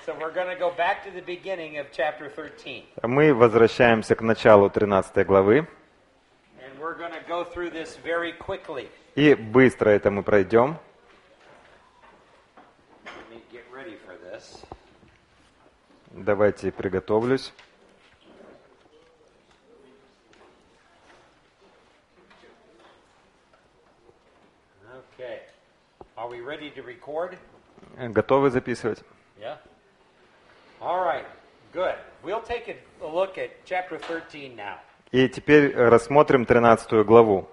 So we're going to go back to the beginning of chapter 13. Мы возвращаемся к началу 13 главы. And we're going to go through this very quickly. И быстро это мы пройдем. Let me get ready for this. Давайте приготовлюсь. Okay. Are we ready to record? Готовы записывать? Yeah. All right. Good. We'll take a look at chapter 13 now. И теперь рассмотрим 13 главу.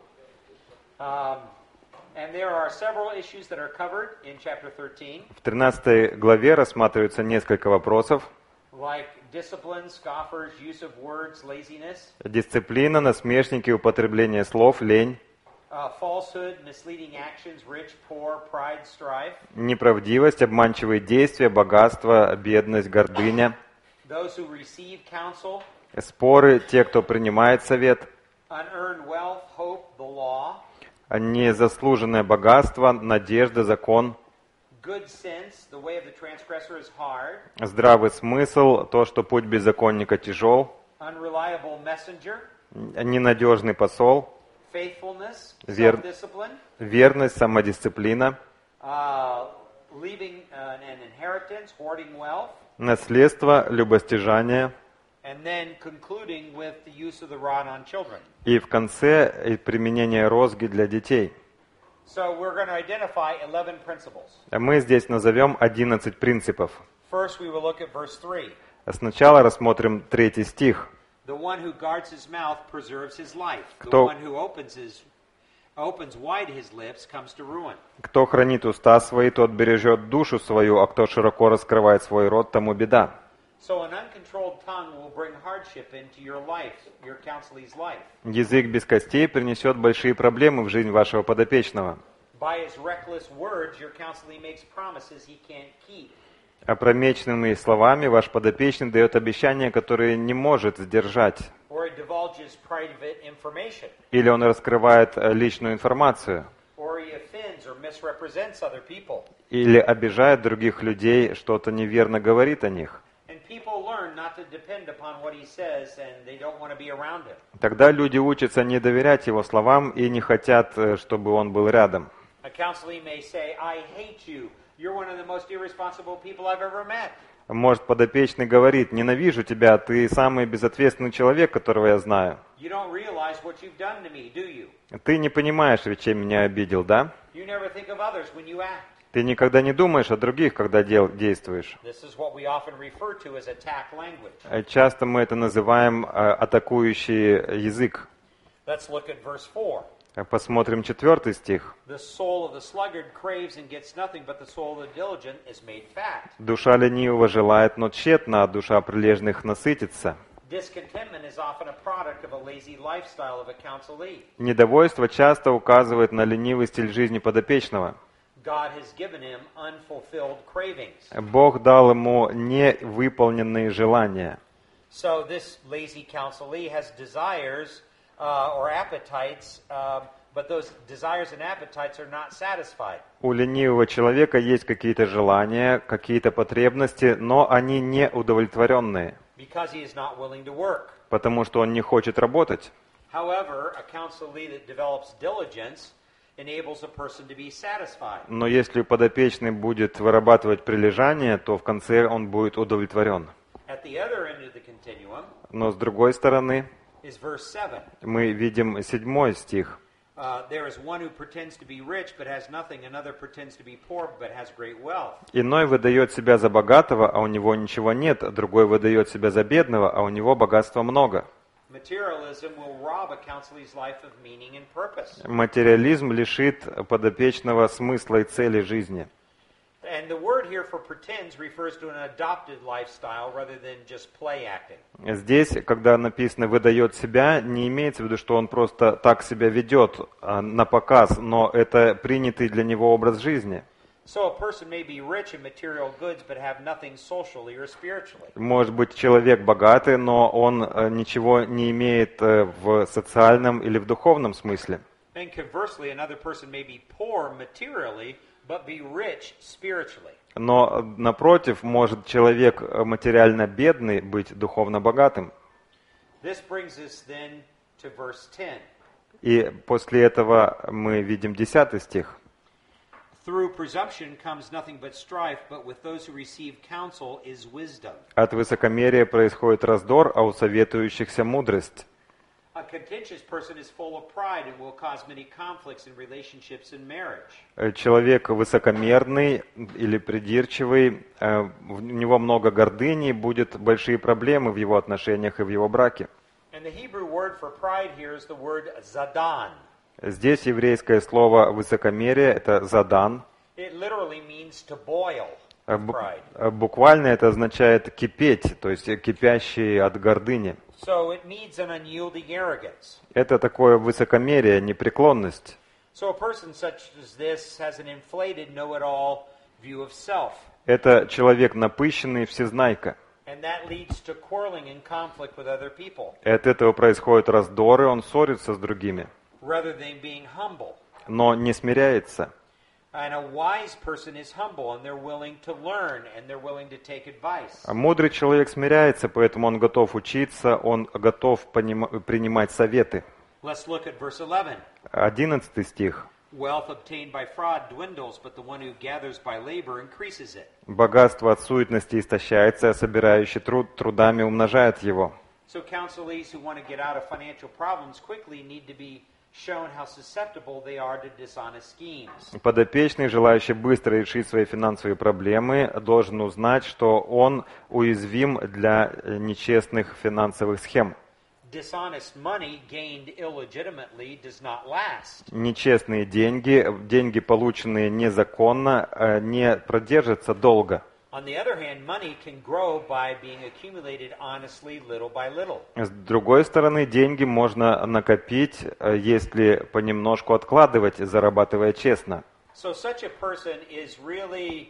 And there are several issues that are covered in chapter 13. В 13 главе рассматриваются несколько вопросов. Like discipline, scoffers, use of words, laziness. Дисциплина, насмешники, употребление слов, лень. Falsehood, misleading actions, rich, poor, pride, strife. Неправдивость, обманчивые действия, богатство, бедность, гордыня. Those who receive counsel. Споры, те, кто принимает совет. Unearned wealth, hope, the law. Незаслуженное богатство, надежда, закон. Good sense, the way of the transgressor is hard. Здравый смысл, то, что путь беззаконника тяжел. Unreliable messenger. Ненадежный посол. Faithfulness, Вер- self-discipline. Верность, самодисциплина. Leaving an inheritance, hoarding wealth. Наследство, любостяжание. And then concluding with the use of the rod on children. И в конце применение розги для детей. So we're going to identify 11 principles. Мы здесь назовем 11 принципов. First, we will look at verse 3. Сначала рассмотрим 3 стих. The one who guards his mouth preserves his life. The Кто- one who opens wide his lips comes to ruin. Кто хранит уста свои, тот бережет душу свою, а кто широко раскрывает свой рот, тому беда. So an uncontrolled tongue will bring hardship into your life, your counselee's life. Язык без костей принесет большие проблемы в жизнь вашего подопечного. By his reckless words, your counselee makes promises he can't keep. Опрометчивыми словами ваш подопечный дает обещания, которые не может сдержать. Or he divulges private information. Или он раскрывает личную информацию. Or he offends or misrepresents other people. Или обижает других людей, что-то неверно говорит о них. And people learn not to depend upon what he says, and they don't want to be around him. Тогда люди учатся не доверять его словам и не хотят, чтобы он был рядом. A counselee may say, I hate you. You're one of the most irresponsible people I've ever met. Может, подопечный говорит: ненавижу тебя, ты самый безответственный человек, которого я знаю. You don't realize what you've done to me, do you? Ты не понимаешь, ведь чем меня обидел, да? You never think of others when you act. Ты никогда не думаешь о других, когда действуешь. This is what we often refer to as attack language. Часто мы это называем атакующий язык. Let's look at verse 4. Посмотрим 4 стих. The soul of the sluggard craves and gets nothing, but the soul of the diligent is made fat. Душа ленивого желает, но тщетно, а душа прилежных насытится. Discontentment is often a product of a lazy lifestyle of a counselee. Недовольство часто указывает на ленивый стиль жизни подопечного. God has given him unfulfilled cravings. Бог дал ему невыполненные желания. So this lazy counselee has desires or appetites, but those desires and appetites are not satisfied. У ленивого человека есть какие-то желания, какие-то потребности, но они не удовлетворенные, Because he is not willing to work. потому что он не хочет работать. However, a counselee that develops diligence enables a person to be satisfied. Но если подопечный будет вырабатывать прилежание, то в конце он будет удовлетворен. At the other end of the continuum Но с другой стороны, is verse 7. мы видим 7 стих. There is one who pretends to be rich but has nothing, another pretends to be poor but has great wealth. Иной выдает себя за богатого, а у него ничего нет, другой выдает себя за бедного, а у него богатства много. Materialism will rob a counselee's life of meaning and purpose. Материализм лишит подопечного смысла и цели жизни. And the word here for pretends refers to an adopted lifestyle rather than just play acting. Здесь, когда написано «выдает себя», не имеется в виду, что он просто так себя ведет на показ, но это принятый для него образ жизни. So a person may be rich in material goods but have nothing socially or spiritually. Может быть, человек богатый, но он ничего не имеет в социальном или в духовном смысле. And conversely, another person may be poor materially but be rich spiritually. Но, напротив, может человек материально бедный быть духовно богатым. This brings us then to verse 10. И после этого мы видим 10 стих. Through presumption comes nothing but strife, but with those who receive counsel is wisdom. От высокомерия происходит раздор, а у советующихся мудрость. A contentious person is full of pride and will cause many conflicts in relationships and marriage. Человек высокомерный или придирчивый, у него много гордыни, будут большие проблемы в его отношениях и в его браке. And the Hebrew word for pride here is the word zadan. Здесь еврейское слово «высокомерие» — это «задан». It literally means to boil with pride. Буквально это означает «кипеть», то есть «кипящий от гордыни». So it means an unyielding arrogance. Это такое высокомерие, непреклонность. So a person such as this has an inflated know-it-all view of self. Это человек напыщенный, всезнайка. And that leads to quarreling and conflict with other people, И от этого происходят раздоры, он ссорится с другими, rather than being humble. но не смиряется. And a wise person is humble, and they're willing to learn, and they're willing to take advice. А мудрый человек смиряется, поэтому он готов учиться, он готов принимать советы. Let's look at verse 11. 11 стих. Wealth obtained by fraud dwindles, but the one who gathers by labor increases it. Богатство от суетности истощается, а собирающий труд трудами умножает его. So counselees who want to get out of financial problems quickly need to be shown how susceptible they are to dishonest schemes. Подопечный, желающий быстро решить свои финансовые проблемы, должен узнать, что он уязвим для нечестных финансовых схем. Dishonest money gained illegitimately does not last. Нечестные деньги, полученные незаконно, не продержатся долго. On the other hand, money can grow by being accumulated honestly little by little. С другой стороны, деньги можно накопить, если понемножку откладывать, зарабатывая честно. So such a person is really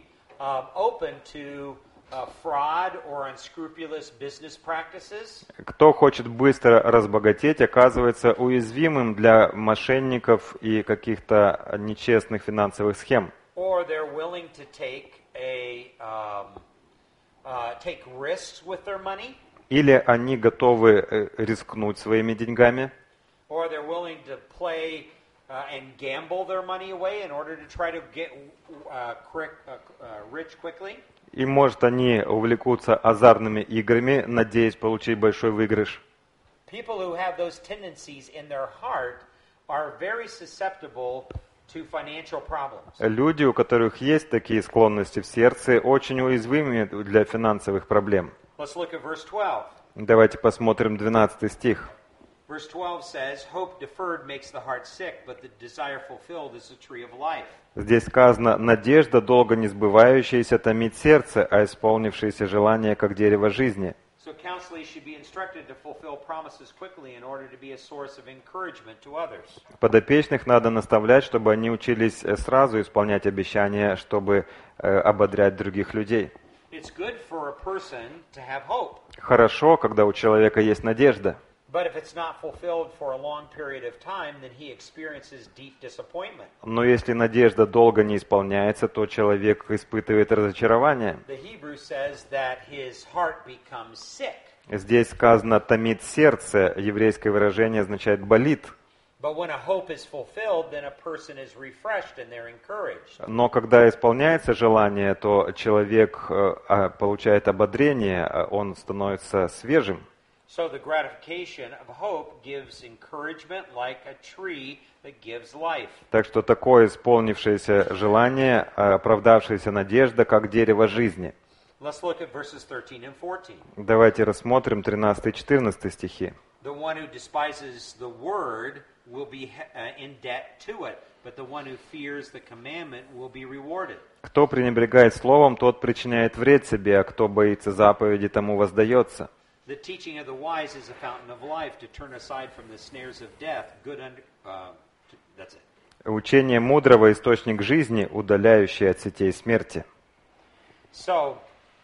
open to fraud or unscrupulous business practices. Кто хочет быстро разбогатеть, оказывается уязвимым для мошенников и каких-то нечестных финансовых схем. Or they're willing to take risks with their money. Или они готовы рискнуть своими деньгами. Or they're willing to play and gamble their money away in order to try to get rich quickly. И, может, они увлекутся азартными играми, надеясь получить большой выигрыш. People who have those tendencies in their heart are very susceptible to financial problems. Люди, у которых есть такие склонности в сердце, очень уязвимы для финансовых проблем. Let's look at verse 12. Давайте посмотрим 12 стих. Verse 12 says, "Hope deferred makes the heart sick, but the desire fulfilled is a tree of life." Здесь сказано: «Надежда, долго не сбывающаяся, томит сердце, а исполнившееся желание, как дерево жизни». So counselees should be instructed to fulfill promises quickly in order to be a source of encouragement to others. Подопечных надо наставлять, чтобы они учились сразу исполнять обещания, чтобы ободрять других людей. It's good for a person to have hope. Хорошо, когда у человека есть надежда. But if it's not fulfilled for a long period of time, then he experiences deep disappointment. Но если надежда долго не исполняется, то человек испытывает разочарование. The Hebrew says that his heart becomes sick. Здесь сказано «томит сердце», еврейское выражение означает «болит». But when a hope is fulfilled, then a person is refreshed and they're encouraged. Но когда исполняется желание, то человек получает ободрение, он становится свежим. So the gratification of hope gives encouragement like a tree that gives life. Так что такое исполнившееся желание, оправдавшаяся надежда, как дерево жизни. Let's look at verses 13 and 14. Давайте рассмотрим 13 и 14 стихи. The one who despises the word will be in debt to it, but the one who fears the commandment will be rewarded. Кто пренебрегает словом, тот причиняет вред себе, а кто боится заповеди, тому воздается. The teaching of the wise is a fountain of life to turn aside from the snares of death. That's it. Учение мудрого — источник жизни, удаляющий от сетей смерти. So,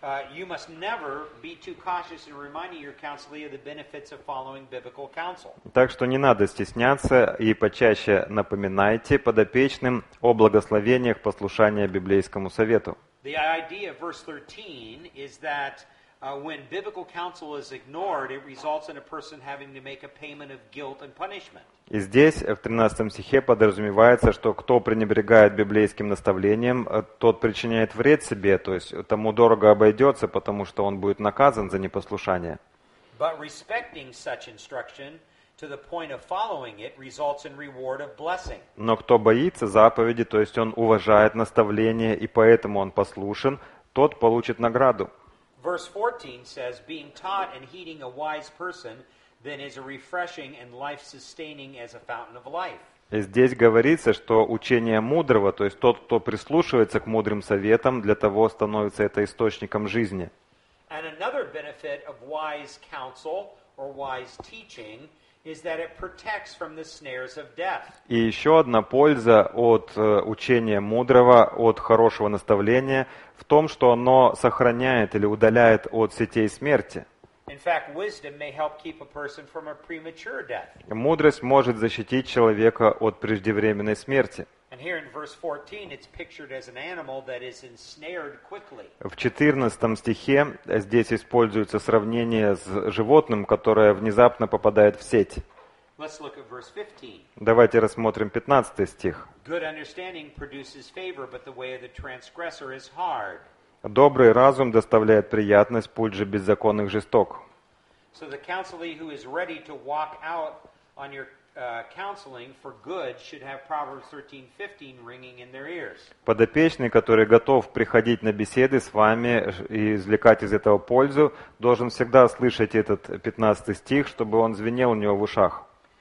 you must never be too cautious in reminding your counselee of the benefits of following biblical counsel. Так что не надо стесняться и почаще напоминайте подопечным о благословениях послушания библейскому совету. The idea of verse 13 is that when biblical counsel is ignored, it results in a person having to make a payment of guilt and punishment. И здесь, в 13 стихе, подразумевается, что кто пренебрегает библейским наставлением, тот причиняет вред себе, то есть тому дорого обойдется, потому что он будет наказан за непослушание. But respecting such instruction to the point of following it results in reward of blessing. Но кто боится заповеди, то есть он уважает наставление, и поэтому он послушен, тот получит награду. Verse 14 says, being taught and heeding a wise person then is a refreshing and life-sustaining as a fountain of life. И здесь говорится, что учение мудрого, то есть тот, кто прислушивается к мудрым советам, для того становится это источником жизни. And another benefit of wise counsel or wise teaching is that it protects from the snares of death. И еще одна польза от учения мудрого, от хорошего наставления в том, что оно сохраняет или удаляет от сетей смерти. In fact, wisdom may help keep a person from a premature death. Мудрость может защитить человека от преждевременной смерти. And here in verse 14, it's pictured as an animal that is ensnared quickly. В 14 стихе здесь используется сравнение с животным, которое внезапно попадает в сеть. Let's look at verse 15. Давайте рассмотрим 15 стих. Good understanding produces favor, but the way of the transgressor is hard. Добрый разум доставляет приятность, путь же беззаконных жесток. So the counselee who is ready to walk out on your counseling for good should have Proverbs 13:15 ringing in their ears. Подопечный, который готов приходить на беседы с вами и извлекать из этого пользу, должен всегда слышать этот 15 стих, чтобы он звенел у него в ушах.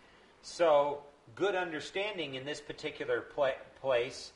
So good understanding in this particular place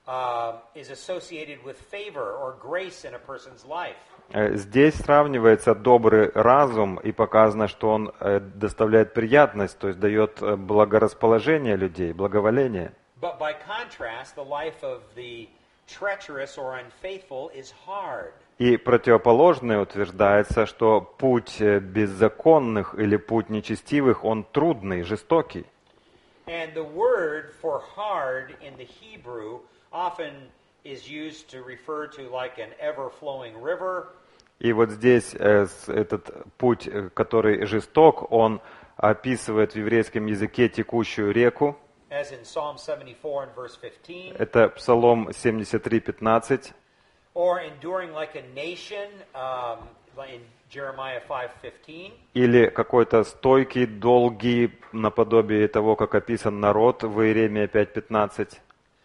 is associated with favor or grace in a person's life. Здесь сравнивается добрый разум и показано, что он доставляет приятность, то есть дает благорасположение людей, благоволение. But by contrast, the life of the treacherous or unfaithful is hard. И противоположное утверждается, что путь беззаконных или путь нечестивых, он трудный, жестокий. And the word for hard in the Hebrew often is used to refer to like an ever-flowing river. И вот здесь этот путь, который жесток, он описывает в еврейском языке текущую реку. As in Psalm 74 and verse 15. Это Псалом 73:15. Or enduring like a nation in Jeremiah 5:15. Или какой-то стойкий, долгий, наподобие того, как описан народ в Иеремии 5:15.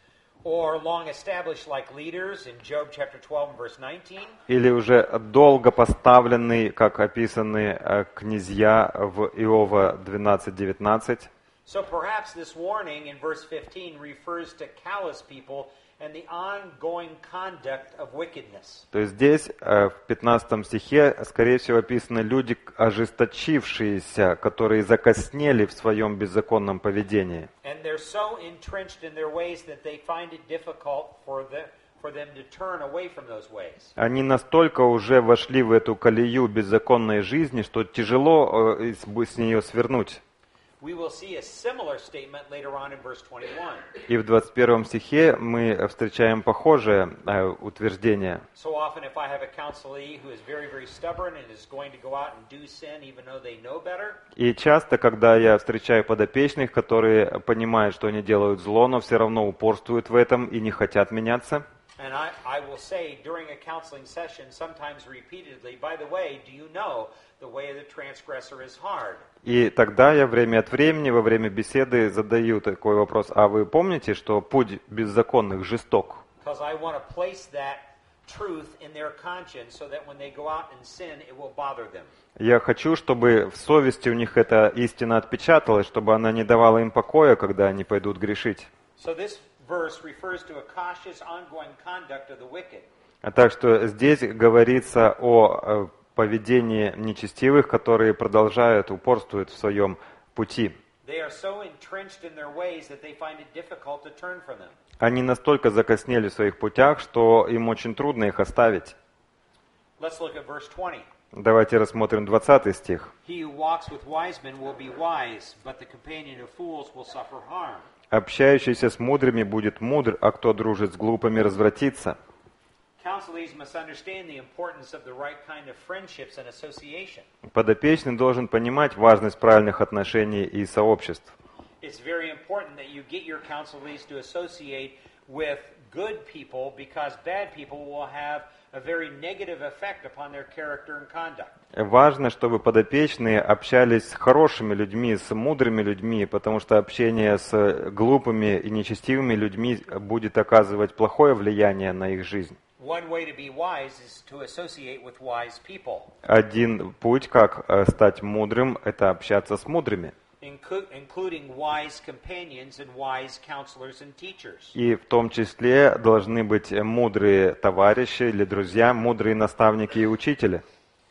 Or long established like leaders in Job chapter 12 and verse 19. Или уже долго поставленный, как описаны князья в Иова 12:19. So perhaps this warning in verse 15 refers to callous people and the ongoing conduct of wickedness. То есть здесь в 15 стихе, скорее всего, описаны люди, ожесточившиеся, которые закоснели в своем беззаконном поведении. And they're so entrenched in their ways that they find it difficult for them to turn away from those ways. Они настолько уже вошли в эту колею беззаконной жизни, что тяжело с нее свернуть. We will see a similar statement later on in verse 21. И в 21 стихе мы встречаем похожее утверждение. So often if I have a counselee who is very, very stubborn and is going to go out and do sin even though they know better. И часто, когда я встречаю подопечных, которые понимают, что они делают зло, но все равно упорствуют в этом и не хотят меняться. And I will say during a counseling session, sometimes repeatedly, by the way, do you know the way of the transgressor is hard? И тогда я время от времени, во время беседы, задаю такой вопрос: а вы помните, что путь беззаконных жесток? Because I want to place that truth in their conscience so that when they go out and sin, it will bother them. Я хочу, чтобы в совести у них эта истина отпечаталась, чтобы она не давала им покоя, когда они пойдут грешить. So this verse refers to a cautious, ongoing conduct of the wicked. Так что здесь говорится о поведении нечестивых, которые продолжают, упорствуют в своем пути. They are so entrenched in their ways that they find it difficult to turn from them. Они настолько закоснели в своих путях, что им очень трудно их оставить. Let's look at verse 20. Давайте рассмотрим 20 стих. He who walks with wise men will be wise, but the companion of fools will suffer harm. Общающийся с мудрыми будет мудр, а кто дружит с глупыми, развратится. Counselees must understand the importance of the right kind of friendships and association. Подопечный должен понимать важность правильных отношений и сообществ. It's very important that you get your counselees to associate with good people because bad people will have a very negative effect upon their character and conduct. Важно, чтобы подопечные общались с хорошими людьми, с мудрыми людьми, потому что общение с глупыми и нечестивыми людьми будет оказывать плохое влияние на их жизнь. One way to be wise is to associate with wise people, Один путь, как стать мудрым, это общаться с мудрыми. including wise companions and wise counselors and teachers. И в том числе должны быть мудрые товарищи или друзья, мудрые наставники и учители.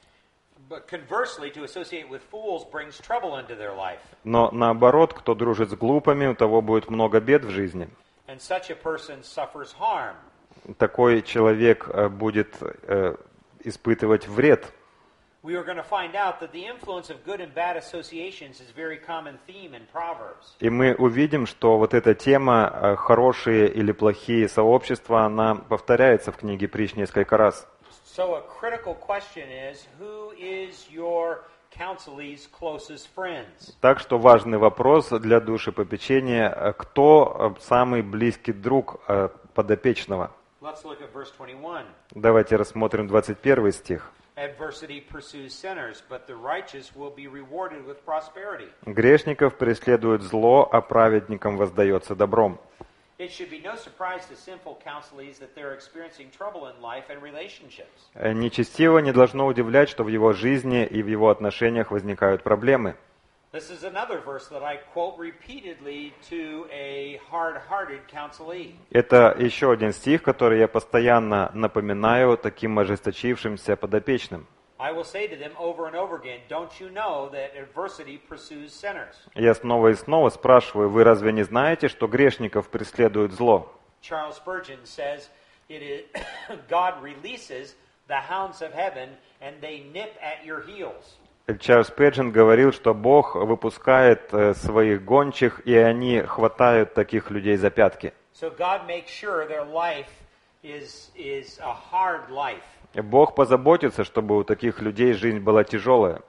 But conversely, to associate with fools brings trouble into their life. Но наоборот, кто дружит с глупыми, у того будет много бед в жизни. And such a person suffers harm. Такой человек будет испытывать вред. We are going to find out that the influence of good and bad associations is a very common theme in Proverbs. И мы увидим, что вот эта тема «хорошие или плохие сообщества», она повторяется в книге Притч несколько раз. So a critical question is, who is your counselee's closest friends? Так что важный вопрос для душепопечения: кто самый близкий друг подопечного? Let's look at verse 21. Давайте рассмотрим 21 стих. Adversity pursues sinners, but the righteous will be rewarded with prosperity. Грешников преследует зло, а праведникам воздается добром. It should be no surprise to sinful counselees that they're experiencing trouble in life and relationships. Нечестивого не должно удивлять, что в его жизни и в его отношениях возникают проблемы. This is another verse that I quote repeatedly to a hard-hearted counselee. Это еще один стих, который я постоянно напоминаю таким ожесточившимся подопечным. I will say to them over and over again, don't you know that adversity pursues sinners? Я снова и снова спрашиваю: вы разве не знаете, что грешников преследует зло? Charles Spurgeon says, it is God releases the hounds of heaven and they nip at your heels. Чарльз Спurgeon говорил, что Бог выпускает своих гончих, и они хватают таких людей за пятки. So God makes sure their life is a hard life. Бог позаботится, чтобы у таких людей жизнь была тяжелая.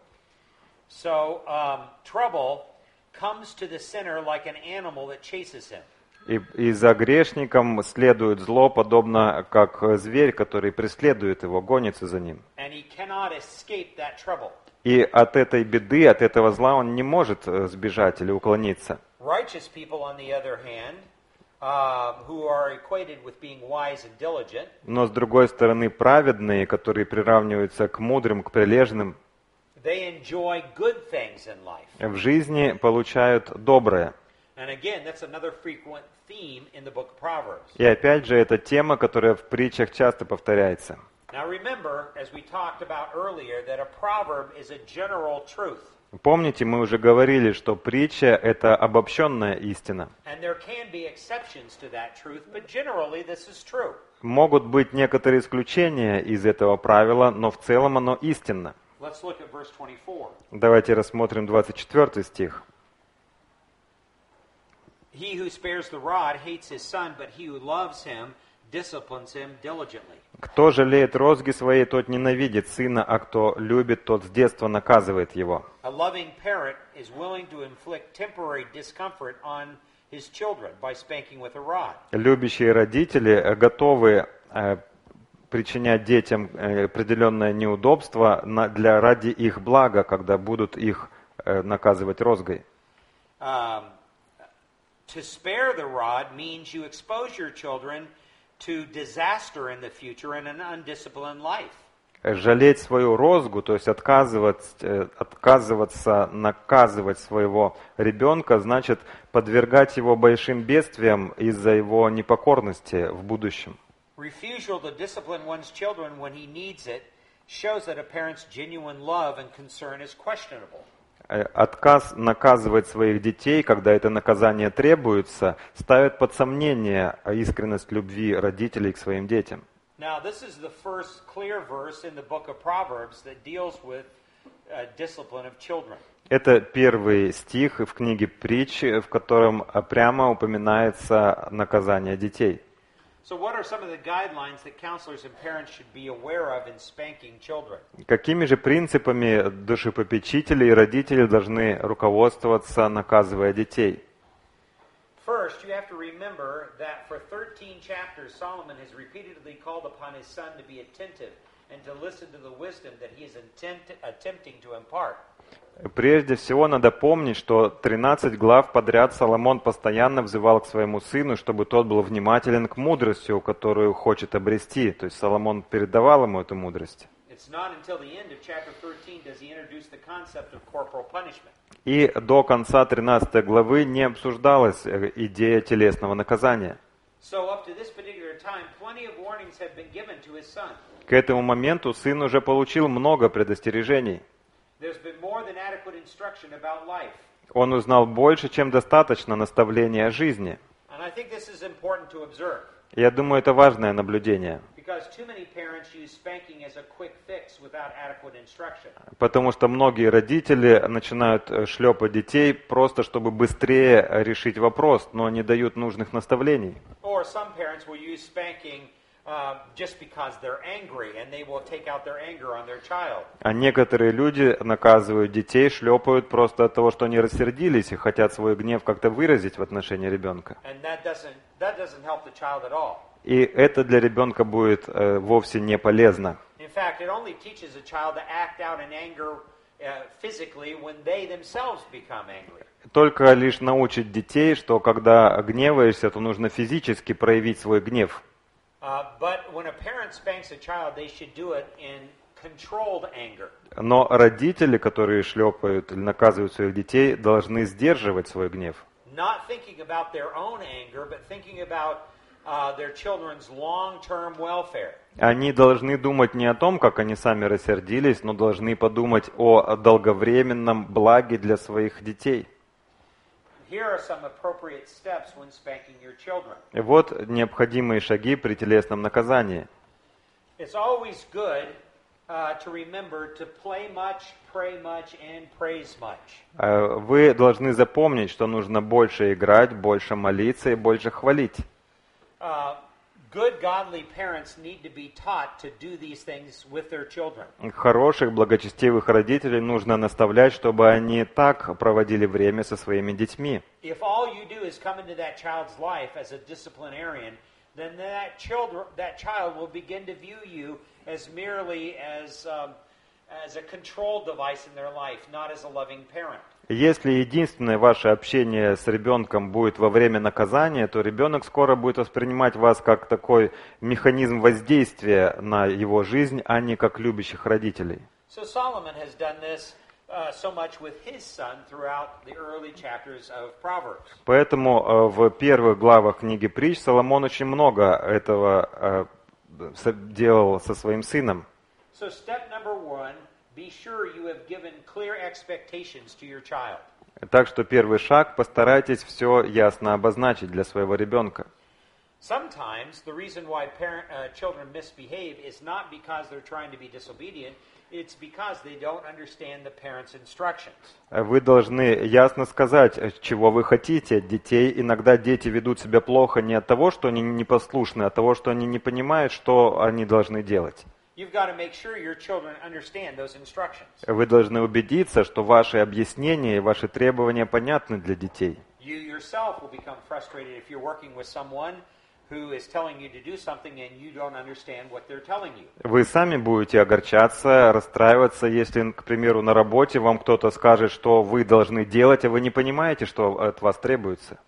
So trouble comes to the sinner like an animal that chases him. И за грешником следует зло, подобно как зверь, который преследует его, гонится за ним. And he cannot escape that trouble. И от этой беды, от этого зла он не может сбежать или уклониться. Righteous people, on the other hand, who are equated with being wise and diligent, Но с другой стороны, праведные, которые приравниваются к мудрым, к прилежным, they enjoy good things in life. в жизни получают доброе. And again, that's another frequent theme in the book of Proverbs. И опять же, это тема, которая в притчах часто повторяется. Now remember, as we talked about earlier, that a proverb is a general truth. Помните, мы уже говорили, что притча – это обобщенная истина. And there can be exceptions to that truth, but generally this is true. Могут быть некоторые исключения из этого правила, но в целом оно истинно. Let's look at verse 24. Давайте рассмотрим 24 стих. He who spares the rod hates his son, but he who loves him disciplines him diligently. «Кто жалеет розги своей, тот ненавидит сына, а кто любит, тот с детства наказывает его». A loving parent is willing to inflict temporary discomfort on his children by spanking with a rod. Любящие родители готовы причинять детям определенное неудобство ради их блага, когда будут их наказывать розгой. To spare the rod means you expose your children to disaster in the future and an undisciplined life. Жалеть свою розгу, то есть отказываться наказывать своего ребенка, значит подвергать его большим бедствиям из-за его непокорности в будущем. Refusal to discipline one's children when he needs it shows that a parent's genuine love and concern is questionable. Отказ наказывать своих детей, когда это наказание требуется, ставит под сомнение искренность любви родителей к своим детям. Now, this is the first clear verse in the book of Proverbs that deals with discipline of children. Это первый стих в книге Притч, в котором прямо упоминается наказание детей. So what are some of the guidelines that counselors and parents should be aware of in spanking children? Какими же принципами душепопечители и родители должны руководствоваться, наказывая детей? First, you have to remember that for 13 chapters, Solomon has repeatedly called upon his son to be attentive and to listen to the wisdom that he is attempting to impart. Прежде всего, надо помнить, что 13 глав подряд Соломон постоянно взывал к своему сыну, чтобы тот был внимателен к мудрости, которую хочет обрести. То есть Соломон передавал ему эту мудрость. И до конца 13 главы не обсуждалась идея телесного наказания. К этому моменту сын уже получил много предостережений. Он узнал больше, чем достаточно наставления о жизни. Я думаю, это важное наблюдение. Потому что многие родители начинают шлепать детей просто, чтобы быстрее решить вопрос, но не дают нужных наставлений. А некоторые люди наказывают детей, шлепают просто от того, что они рассердились и хотят свой гнев как-то выразить в отношении ребенка. И это для ребенка будет вовсе не полезно. Только лишь научить детей, что когда гневаешься, то нужно физически проявить свой гнев. Но родители, которые шлепают или наказывают своих детей, должны сдерживать свой гнев. Они должны думать не о том, как они сами рассердились, но должны подумать о долговременном благе для своих детей. И вот необходимые шаги при телесном наказании. Вы должны запомнить, что нужно больше играть, больше молиться и больше хвалить. Хороших, благочестивых родителей нужно наставлять, чтобы они так проводили время со своими детьми. Если единственное ваше общение с ребенком будет во время наказания, то ребенок скоро будет воспринимать вас как такой механизм воздействия на его жизнь, а не как любящих родителей. Поэтому в первых главах книги Притч Соломон очень много этого делал со своим сыном. Так что первый шаг — постарайтесь все ясно обозначить для своего ребенка. Вы должны ясно сказать, чего вы хотите от детей. Иногда дети ведут себя плохо не от того, что они непослушны, а от того, что они не понимают, что они должны делать. Вы должны убедиться, что ваши объяснения и ваши требования понятны для детей. Вы сами будете огорчаться, расстраиваться, если, к примеру, на работе вам кто-то скажет, что вы должны делать, а вы не понимаете, что от вас требуется.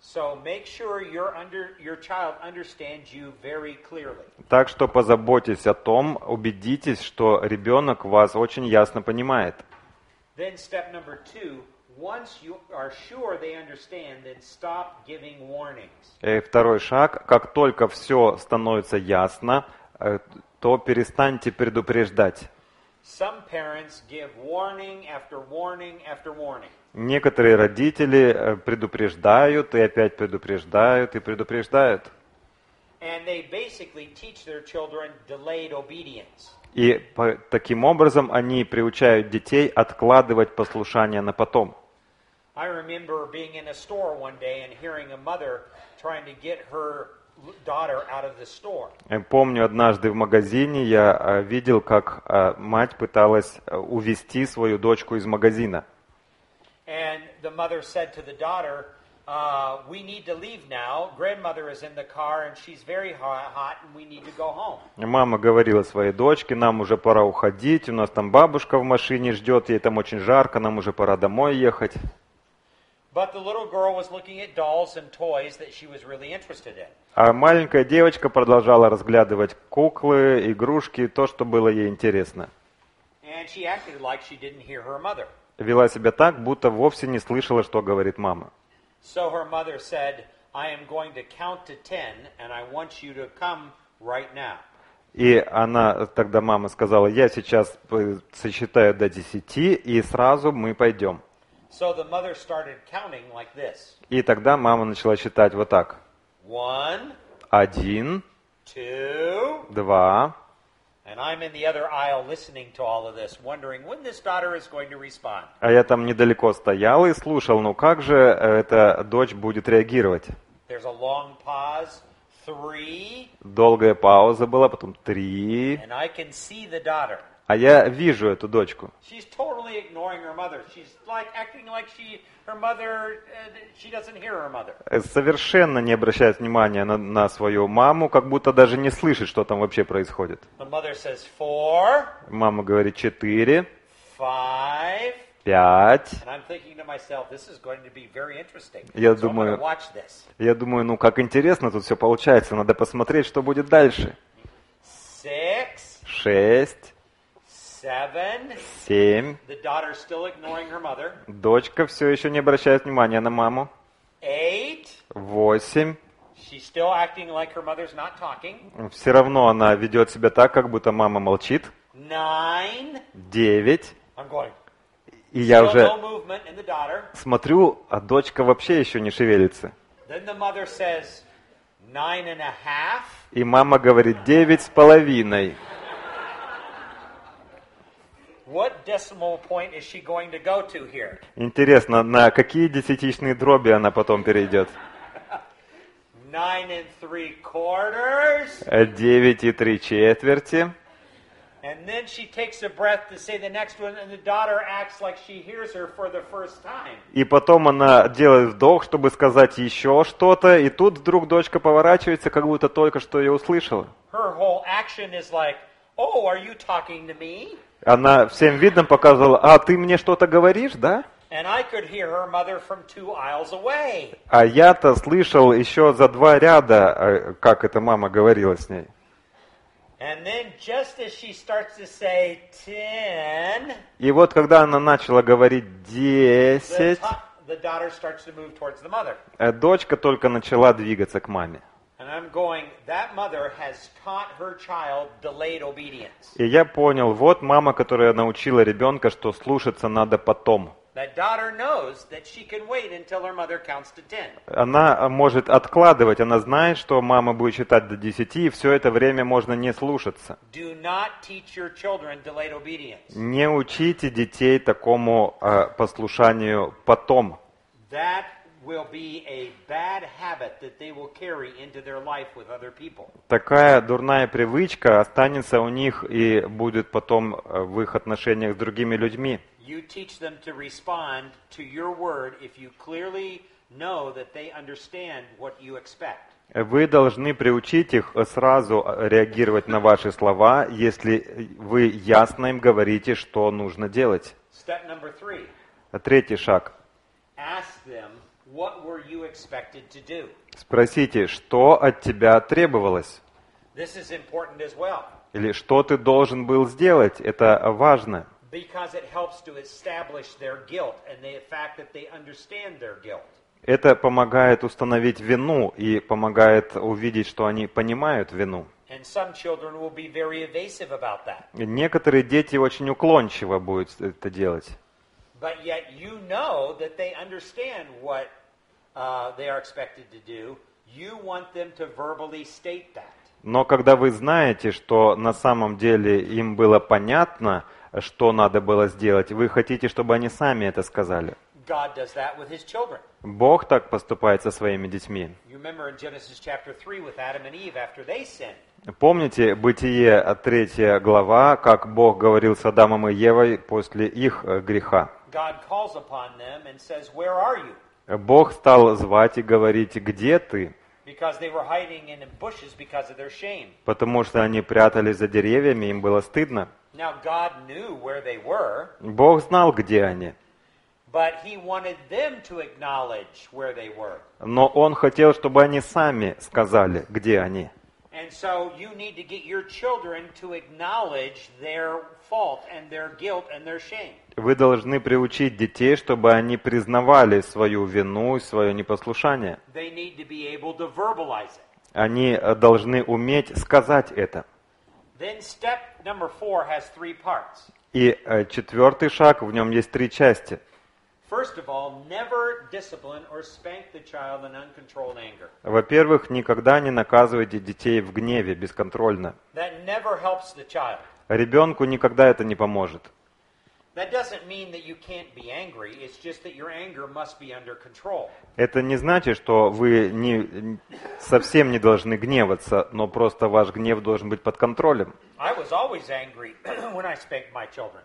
Так что позаботьтесь о том, убедитесь, что ребенок вас очень ясно понимает. Второй шаг: как только все становится ясно, то перестаньте предупреждать. Некоторые родители предупреждают и опять предупреждают и предупреждают. And they basically teach their children delayed obedience. И таким образом они приучают детей откладывать послушание на потом. I remember being in a store one day and hearing a mother trying to get her daughter out of the store. Помню, однажды в магазине я видел, как мать пыталась увести свою дочку из магазина. And the mother said to the daughter, we need to leave now. Grandmother is in the car and she's very hot and we need to go home. Мама говорила своей дочке: нам уже пора уходить, у нас там бабушка в машине ждет, ей там очень жарко, нам уже пора домой ехать. But the little girl was looking at dolls and toys that she was really interested in. А маленькая девочка продолжала разглядывать куклы, игрушки, то, что было ей интересно. And she acted like she didn't hear her mother. Вела себя так, будто вовсе не слышала, что говорит мама. So her mother said, I am going to count to 10 and I want you to come right now. И тогда мама сказала: я сейчас сосчитаю до 10, и сразу мы пойдем. So the mother started counting like this. И тогда мама начала считать вот так. 1, 1, 2, 2. and I'm in the other aisle listening to all of this, wondering when this daughter is going to respond. А я там недалеко стоял и слушал, ну как же эта дочь будет реагировать. There's a long pause. 3, Долгая пауза была, потом 3. and I can see the daughter. А я вижу эту дочку. She's totally ignoring her mother. She's like acting like her mother, she doesn't hear her mother. Совершенно не обращает внимания на свою маму, как будто даже не слышит, что там вообще происходит. The mother says 4, Мама говорит 4, 5, 5. and I'm thinking to myself, this is going to be very interesting. Я So I'm going думаю, to watch this. ну как интересно тут все получается, надо посмотреть, что будет дальше. 6, 6, 7. 7. The daughter's still ignoring her mother. Дочка все еще не обращает внимания на маму. 8. 8. She's still acting like her mother's not talking. Все равно она ведет себя так, как будто мама молчит. 9. 9. I'm going. И я Still уже no movement in the daughter. смотрю, а дочка вообще еще не шевелится. Then the mother says 9.5. И мама говорит 9,5. What decimal point is she going to go to here? Интересно, на какие десятичные дроби она потом перейдет? 9 3/4. 9,3. And then she takes a breath to say the next one, and the daughter acts like she hears her for the first time. И потом она делает вдох, чтобы сказать еще что-то, и тут вдруг дочка поворачивается, как будто только что ее услышала. Her whole action is like, oh, are you talking to me? Она всем видом показывала: а ты мне что-то говоришь, да? And I could hear her mother from 2 aisles away. А я-то слышал еще за 2 ряда, как эта мама говорила с ней. And then just as she starts to say 10, И вот когда она начала говорить 10, the daughter starts to move towards the mother. дочка только начала двигаться к маме. And I'm going, that mother has taught her child delayed obedience. И я понял, вот мама, которая научила ребенка, что слушаться надо потом. That daughter knows that she can wait until her mother counts to 10. Она может откладывать, она знает, что мама будет считать до 10, и все это время можно не слушаться. Do not teach your children delayed obedience. Не учите детей такому послушанию потом. That will be a bad habit that they will carry into their life with other people. Такая дурная привычка останется у них и будет потом в их отношениях с другими людьми. You teach them to respond to your word if you clearly know that they understand what you expect. Вы должны приучить их сразу реагировать на ваши слова, если вы ясно им говорите, что нужно делать. Step number 3. 3-й шаг. Ask them, what were you expected to do? Спросите, что от тебя требовалось? This is important as well. Или что ты должен был сделать? Это важно. Because it helps to establish their guilt and the fact that they understand their guilt. Это помогает установить вину и помогает увидеть, что они понимают вину. And some children will be very evasive about that. Некоторые дети очень уклончиво будут это делать. But yet you know that they understand what they are expected to do. you want them to verbally state that. Но когда вы знаете, что на самом деле им было понятно, что надо было сделать, вы хотите, чтобы они сами это сказали. God does that with his children. Бог так поступает со своими детьми. You remember in Genesis chapter 3 with Adam and Eve after they sinned. Помните Бытие 3 глава, как Бог говорил с Адамом и Евой после их греха? God calls upon them and says, "Where are you?" Бог стал звать и говорить: «Где ты?» Because they were hiding in the bushes because of their shame. Потому что они прятались за деревьями, им было стыдно. Now God knew where they were, Бог знал, где они. but he wanted them to acknowledge where they were. Но Он хотел, чтобы они сами сказали, где они. And so you need to get your children to acknowledge their fault and their guilt and their shame. Вы должны приучить детей, чтобы они признавали свою вину и свое непослушание. They need to be able to verbalize it. Они должны уметь сказать это. Then step number 4 has 3 parts. И 4-й шаг, в нем есть 3 части. First of all, never discipline or spank the child in uncontrolled anger. Во-первых, никогда не наказывайте детей в гневе бесконтрольно. That never helps the child. Ребенку никогда это не поможет. That doesn't mean that you can't be angry. It's just that your anger must be under control. Это не значит, что вы совсем не должны гневаться, но просто ваш гнев должен быть под контролем. I was always angry when I spanked my children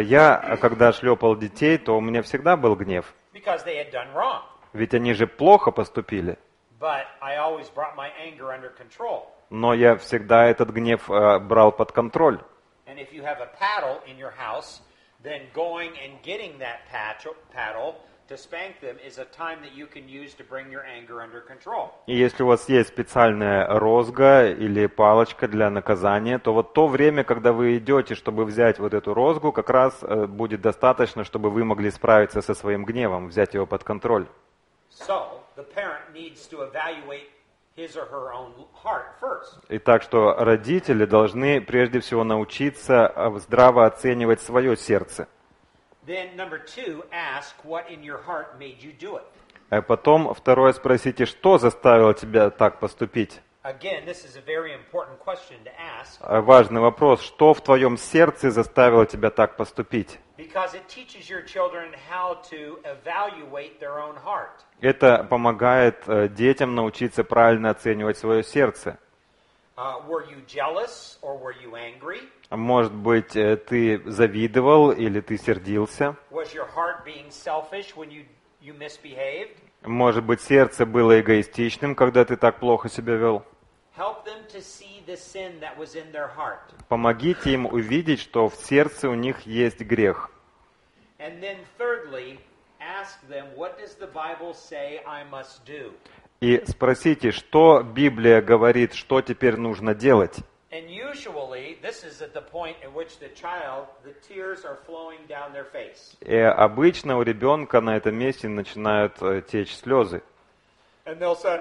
Я, когда шлепал детей, то у меня всегда был гнев. because they had done wrong. Ведь они же плохо поступили. But I always brought my anger under control. Но я всегда этот гнев брал под контроль. And if you have a paddle in your house, then going and getting that paddle to spank them is a time that you can use to bring your anger under control. И если у вас есть специальная розга или палочка для наказания, то вот то время, когда вы идете, чтобы взять вот эту розгу, как раз будет достаточно, чтобы вы могли справиться со своим гневом, взять его под контроль. So, the parent needs to evaluate his or her own heart first. И так что родители должны прежде всего научиться здраво оценивать свое сердце. Then number 2, ask what in your heart made you do it. А потом второе, спросите, что заставило тебя так поступить? Again, this is a very important question to ask Важный вопрос, что в твоем сердце заставило тебя так поступить? because it teaches your children how to evaluate their own heart. Это помогает детям научиться правильно оценивать свое сердце. Were you jealous or were you angry? Может быть, ты завидовал или ты сердился? Was your heart being selfish when you misbehaved? Может быть, сердце было эгоистичным, когда ты так плохо себя вел? Help them to see the sin that was in their heart. Помогите им увидеть, что в сердце у них есть грех. And then thirdly, ask them, what does the Bible say I must do? И спросите, что Библия говорит, что теперь нужно делать. And usually, this is at the point at which the tears are flowing down their face. И обычно у ребенка на этом месте начинают течь слезы. And they'll say,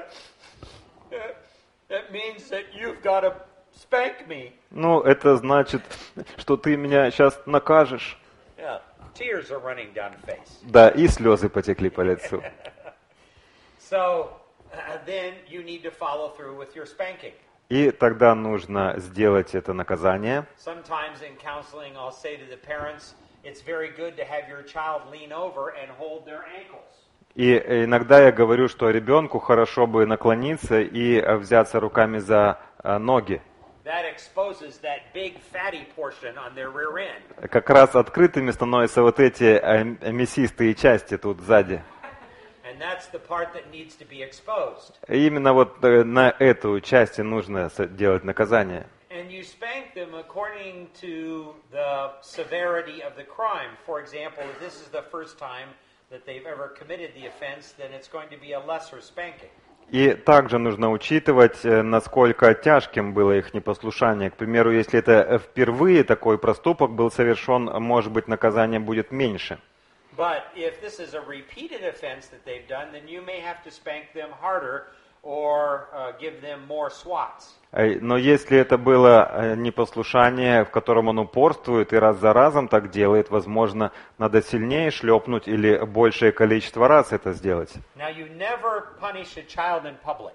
that means that you've got to spank me. Ну, это значит, что ты меня сейчас накажешь. Yeah, tears are running down the face. Да, и слезы потекли по лицу. So, then you need to follow through with your spanking. И тогда нужно сделать это наказание. Sometimes in counseling, I'll say to the parents, it's very good to have your child lean over and hold their ankles. И иногда я говорю, что ребенку хорошо бы наклониться и взяться руками за ноги. That exposes that big fatty portion on their rear end. Как раз открытыми становятся вот эти мясистые части тут сзади. And that's the part that needs to be exposed. И именно вот на эту часть и нужно делать наказание. And you spank them according to the severity of the crime. For example, if this is the first time that they've ever committed the offense, then it's going to be a lesser spanking. И также нужно учитывать, насколько тяжким было их непослушание. К примеру, если это впервые такой проступок был совершен, может быть, наказание будет меньше. But if this is a repeated offense that they've done, then you may have to spank them harder or give them more swats. Но если это было непослушание, в котором он упорствует и раз за разом так делает, возможно, надо сильнее шлепнуть или большее количество раз это сделать. Now, you never punish a child in public.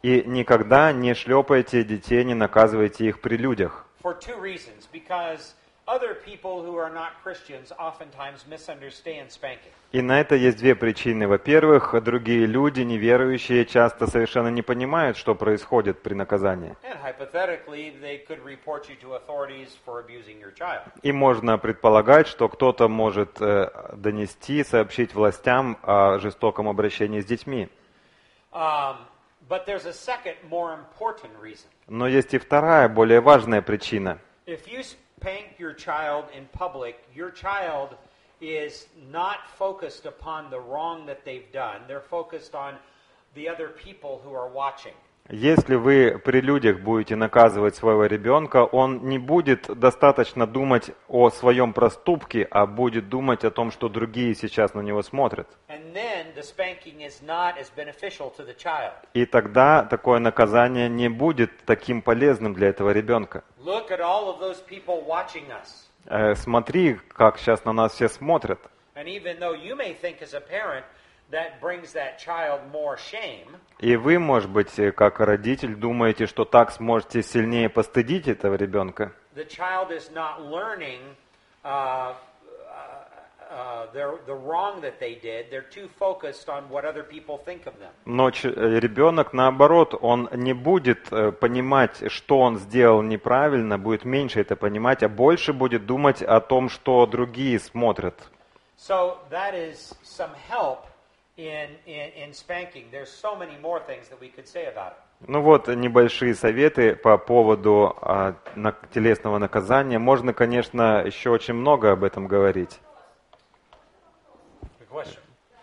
И никогда не шлепайте детей, не наказывайте их при людях. For two reasons. Because other people who are not Christians oftentimes misunderstand spanking. И на это есть две причины. Во-первых, другие люди, неверующие, часто совершенно не понимают, что происходит при наказании. And hypothetically, they could report you to authorities for abusing your child. И можно предполагать, что кто-то может донести, сообщить властям о жестоком обращении с детьми. But there's a second, more important reason. Но есть и вторая, более важная причина. If you spank your child in public, your child is not focused upon the wrong that they've done. They're focused on the other people who are watching. Если вы при людях будете наказывать своего ребенка, он не будет достаточно думать о своем проступке, а будет думать о том, что другие сейчас на него смотрят. And then the spanking is not as beneficial to the child. И тогда такое наказание не будет таким полезным для этого ребенка. Look at all of those people watching us. Смотри, как сейчас на нас все смотрят. And even though you may think as a parent that brings that child more shame, И вы, может быть, как родитель, думаете, что так сможете сильнее постыдить этого ребенка. the child is not learning the wrong that they did. They're too focused on what other people think of them. Но ребенок, наоборот, он не будет понимать, что он сделал неправильно, будет меньше это понимать, а больше будет думать о том, что другие смотрят. So that is some help in spanking. There's so many more things that we could say about it. Ну вот, небольшие советы по поводу телесного наказания. Можно, конечно, еще очень много об этом говорить. The question.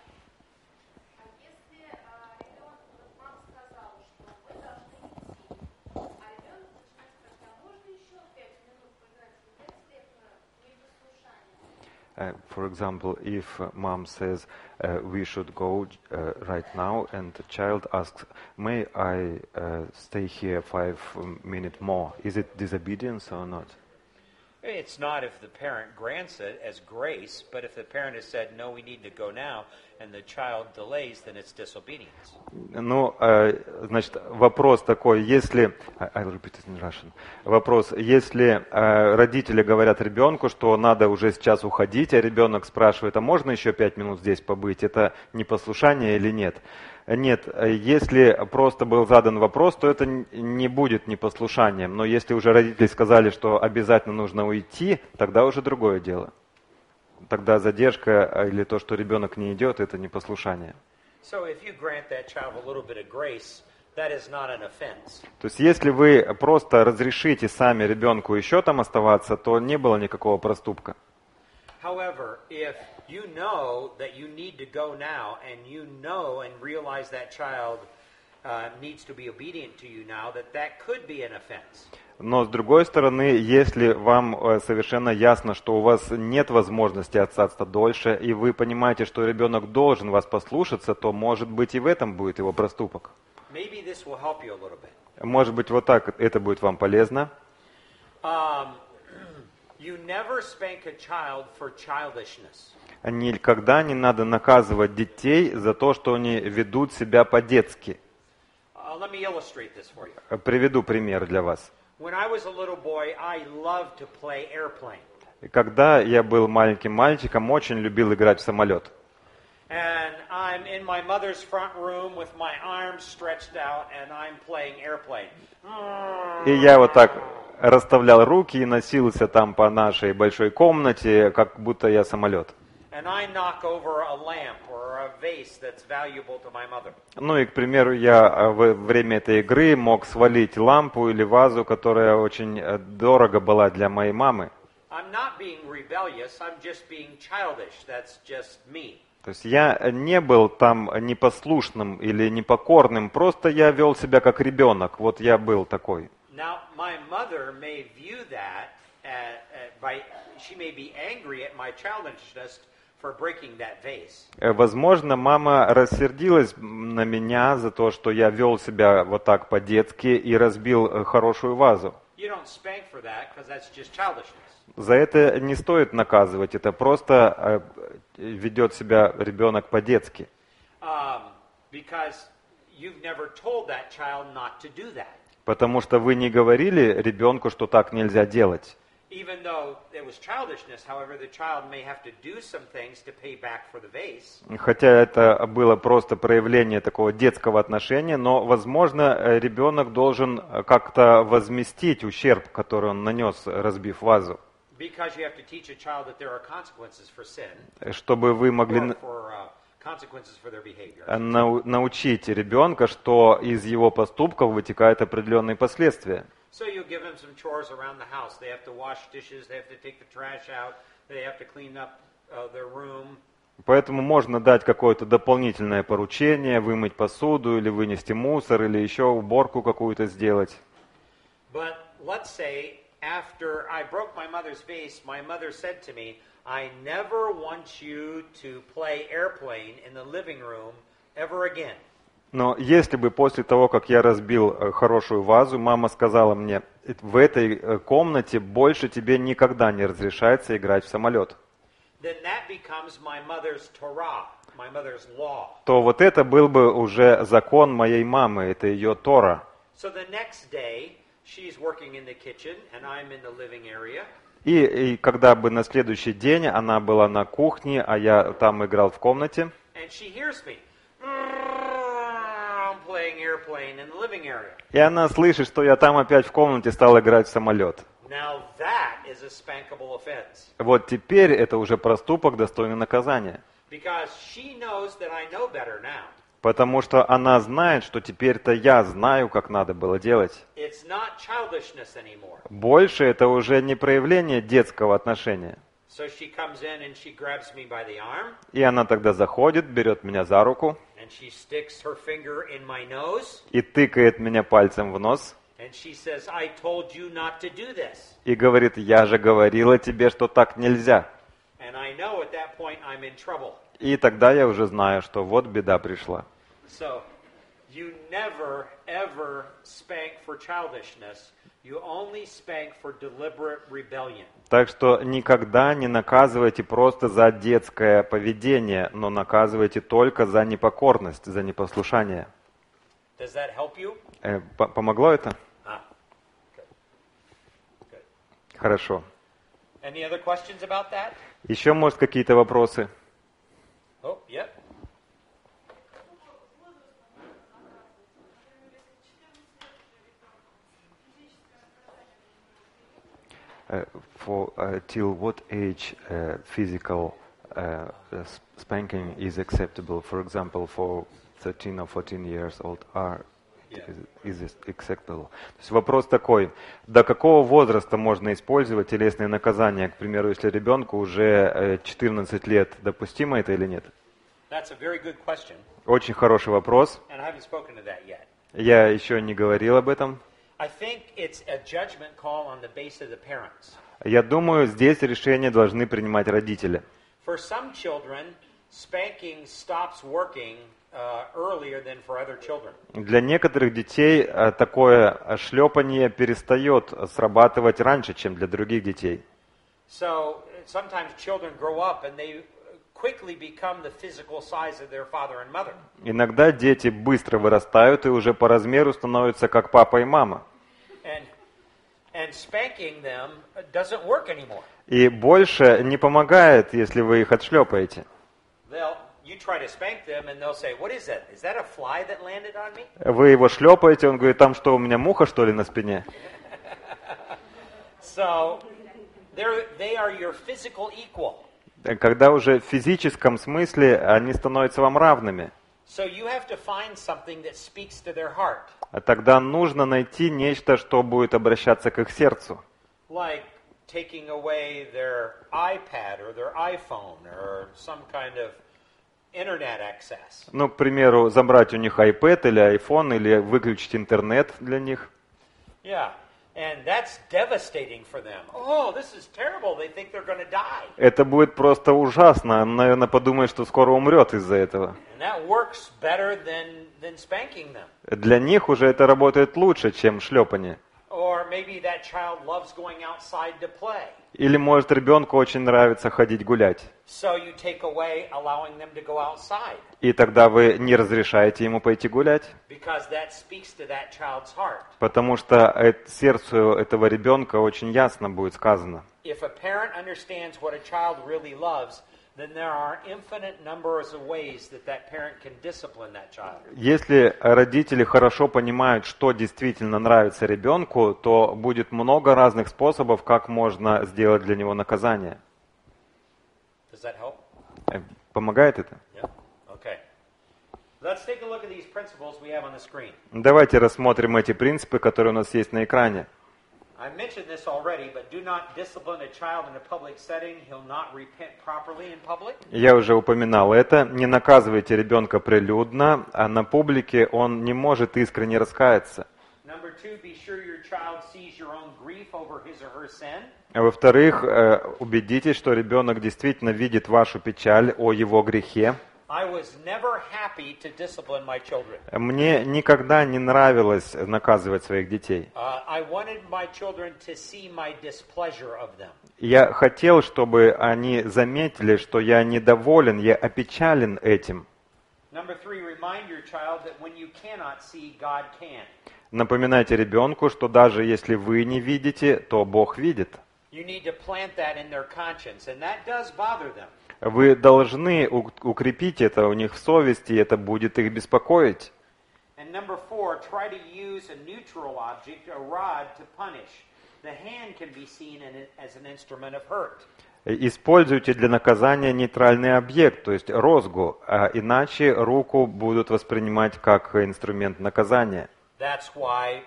For example, if mom says we should go right now, and the child asks, "May I stay here 5 minutes more?" Is it disobedience or not? It's not if the parent grants it as grace, but if the parent has said, no, we need to go now, and the child delays, then it's disobedience. Ну, значит, вопрос такой, если... I'll repeat it in Russian. Вопрос, если родители говорят ребенку, что надо уже сейчас уходить, а ребенок спрашивает, а можно еще 5 минут здесь побыть, это непослушание или нет? Нет, если просто был задан вопрос, то это не будет непослушанием. Но если уже родители сказали, что обязательно нужно уйти, тогда уже другое дело. Тогда задержка или то, что ребенок не идет, это непослушание. So if you grant that child a little bit of grace, that is not an offense. То есть если вы просто разрешите сами ребенку еще там оставаться, то не было никакого проступка. However, if you know that you need to go now, and you know and realize that child needs to be obedient to you now, that could be an offense. Но с другой стороны, если вам совершенно ясно, что у вас нет возможности остаться дольше, и вы понимаете, что ребенок должен вас послушаться, то, может быть, и в этом будет его проступок. Maybe this will help you a little bit. Может быть, вот так это будет вам полезно. You never spank a child for childishness. Никогда не надо наказывать детей за то, что они ведут себя по-детски. Let me illustrate this for you. Приведу пример для вас. When I was a little boy, I loved to play airplane. Когда я был маленьким мальчиком, очень любил играть в самолет. And I'm in my mother's front room with my arms stretched out, and I'm playing airplane. И я вот так расставлял руки и носился там по нашей большой комнате, как будто я самолет. And I knock over a lamp or a vase that's valuable to my mother. Ну и, к примеру, я во время этой игры мог свалить лампу или вазу, которая очень дорого была для моей мамы. I'm not being rebellious, I'm just being childish. That's just me. То есть я не был там непослушным или непокорным, просто я вел себя как ребенок. Вот я был такой. Now, my mother may view that she may be angry at my childishness for breaking that vase. Возможно, мама рассердилась на меня за то, что я вел себя вот так по-детски и разбил хорошую вазу. You don't spank for that because that's just childishness. За это не стоит наказывать, это просто ведет себя ребенок по-детски. Because you've never told that child not to do that. Потому что вы не говорили ребенку, что так нельзя делать. Even though it was childishness, however, the child may have to do some things to pay back for the vase. Хотя это было просто проявление такого детского отношения, но, возможно, ребенок должен как-то возместить ущерб, который он нанес, разбив вазу. Because you have to teach a child that there are consequences for sin. Чтобы вы могли Consequences for their behavior. научить ребенка, что из его поступков вытекают определенные последствия. So you give them some chores around the house. They have to wash dishes, they have to take the trash out, they have to clean up their room. Поэтому можно дать какое-то дополнительное поручение, вымыть посуду или вынести мусор, или еще уборку какую-то сделать. But let's say after I broke my mother's vase, my mother said to me, I never want you to play airplane in the living room ever again. Но если бы после того, как я разбил хорошую вазу, мама сказала мне, в этой комнате больше тебе никогда не разрешается играть в самолет, Then that becomes my mother's Torah, my mother's law. то вот это был бы уже закон моей мамы, это ее Тора. So the next day, she's working in the kitchen and I'm in the living area. И когда бы на следующий день она была на кухне, а я там играл в комнате, And she hears me. I'm playing airplane in the living area. и она слышит, что я там опять в комнате стал играть в самолет. Now that is a spankable offense. Вот теперь это уже проступок, достойный наказания. Because she knows that I know better now. Потому что она знает, что теперь-то я знаю, как надо было делать. It's not childishness anymore. Больше это уже не проявление детского отношения. So she comes in and she grabs me by the arm. И она тогда заходит, берет меня за руку And she sticks her finger in my nose. и тыкает меня пальцем в нос. And she says, I told you not to do this. И говорит, я же говорила тебе, что так нельзя. And I know at that point I'm in trouble. И тогда я уже знаю, что вот беда пришла. So, you never, ever spank for childishness. You only spank for deliberate rebellion. Так что никогда не наказывайте просто за детское поведение, но наказывайте только за непокорность, за непослушание. Does that help you? Помогло это? Good. Good. Хорошо. Any other questions about that? Еще, может, какие-то вопросы? Oh, yep. Till what age physical spanking is acceptable? For example, for 13 or 14 years old is it acceptable? То есть вопрос такой, до какого возраста можно использовать телесные наказания? К примеру, если ребенку уже 14 лет, допустимо это или нет? That's a very good question, Очень хороший вопрос. and I haven't spoken to that yet. Я еще не говорил об этом. I think it's a judgment call on the base of the parents. Я думаю, здесь решения должны принимать родители. For some children, spanking stops working earlier than for other children. Для некоторых детей такое шлепание перестает срабатывать раньше, чем для других детей. So sometimes children grow up and they quickly become the physical size of their father and mother. Иногда дети быстро вырастают и уже по размеру становятся как папа и мама. And spanking them doesn't work anymore. И больше не помогает, если вы их отшлепаете. You try to spank them and they'll say, "What is that? Is that a fly that landed on me?" Вы его шлепаете, он говорит, там что, у меня муха, что ли, на спине? So they are your physical equal. Когда уже в физическом смысле они становятся вам равными. So you have to find something that speaks to their heart. Тогда нужно найти нечто, что будет обращаться к их сердцу. Like taking away their iPad or their iPhone or some kind of internet access. Ну, к примеру, забрать у них iPad или iPhone, или выключить интернет для них. Yeah, and that's devastating for them. Oh, this is terrible. They think they're going to die. Это будет просто ужасно. Он, наверное, подумает, что скоро умрет из-за этого. And that works better than spanking them. Для них уже это работает лучше, чем шлепание. Or maybe that child loves going outside to play. Или, может, ребенку очень нравится ходить гулять. So you take away allowing them to go outside. И тогда вы не разрешаете ему пойти гулять, Because that speaks to that child's heart. потому что сердцу этого ребенка очень ясно будет сказано. If a parent understands what a child really loves, then there are infinite numbers of ways that that parent can discipline that child. Если родители хорошо понимают, что действительно нравится ребенку, то будет много разных способов, как можно сделать для него наказание. Does that help? Помогает это? Yeah. Okay. Let's take a look at these principles we have on the screen. Давайте рассмотрим эти принципы, которые у нас есть на экране. I mentioned this already, but do not discipline a child in a public setting. He'll not repent properly in public. Я уже упоминал это. Не наказывайте ребенка прилюдно, а на публике он не может искренне раскаяться. Number two, be sure your child sees your own grief over his or her sin. Во-вторых, убедитесь, что ребенок действительно видит вашу печаль о его грехе. I was never happy to discipline my children. Мне никогда не нравилось наказывать своих детей. I wanted my children to see my displeasure of them. Я хотел, чтобы они заметили, что я недоволен, я опечален этим. Number three, remind your child that when you cannot see, God can. Напоминайте ребенку, что даже если вы не видите, то Бог видит. You need to plant that in their conscience, and that does bother them. Вы должны укрепить это у них в совести, и это будет их беспокоить. And number four, try to use a neutral object, a rod, to punish. The hand can be seen as an instrument of hurt. Используйте для наказания нейтральный объект, то есть розгу, а иначе руку будут воспринимать как инструмент наказания. That's why